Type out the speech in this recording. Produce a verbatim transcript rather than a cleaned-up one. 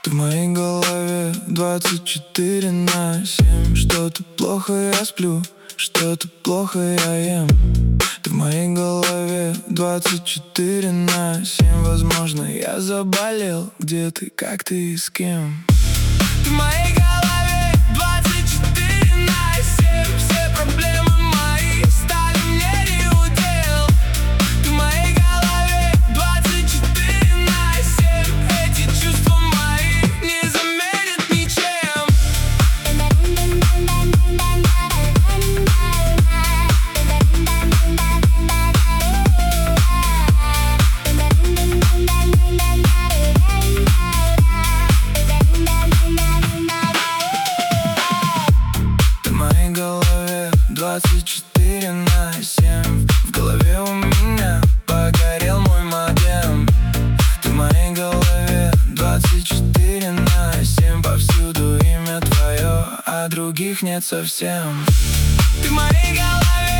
Ты в моей голове двадцать четыре на семь. Что-то плохо я сплю, что-то плохо я ем. Ты в моей голове двадцать четыре на семь. Возможно, я заболел. Где ты, как ты и с кем? Ты в моей голове двадцать четыре на семь. Все проблемы мои стали мне неудел. Ты в моей голове двадцать четыре на семь. Эти чувства мои не заменят ничем. Ты в моей голове двадцать четыре на семь. В голове у меня погорел мой модем. Ты в моей голове двадцать четыре на семь. Повсюду имя твое, а других нет совсем. Ты в моей голове